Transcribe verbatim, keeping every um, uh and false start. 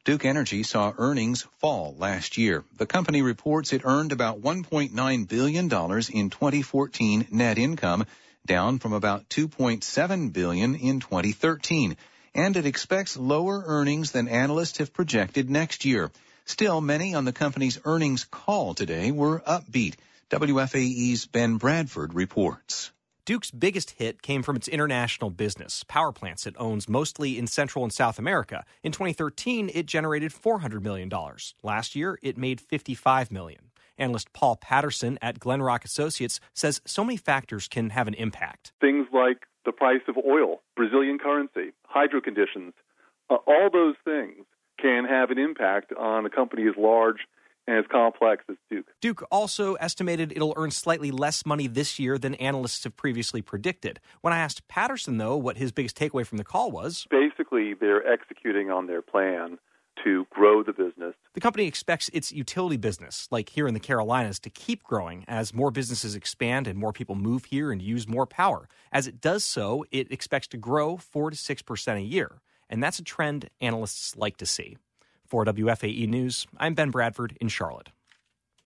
Duke Energy saw earnings fall last year. The company reports it earned about one point nine billion dollars in twenty fourteen net income, down from about two point seven billion dollars in twenty thirteen. And it expects lower earnings than analysts have projected next year. Still, many on the company's earnings call today were upbeat. W F A E's Ben Bradford reports. Duke's biggest hit came from its international business, power plants it owns mostly in Central and South America. In twenty thirteen, it generated four hundred million dollars. Last year, it made fifty-five million dollars. Analyst Paul Patterson at Glenrock Associates says so many factors can have an impact. Things like the price of oil, Brazilian currency, hydro conditions, uh, all those things can have an impact on a company as large and as complex as Duke. Duke also estimated it'll earn slightly less money this year than analysts have previously predicted. When I asked Patterson, though, what his biggest takeaway from the call was, basically, they're executing on their plan to grow the business. The company expects its utility business, like here in the Carolinas, to keep growing as more businesses expand and more people move here and use more power. As it does so, it expects to grow four to six percent a year. And that's a trend analysts like to see. For W F A E News, I'm Ben Bradford in Charlotte.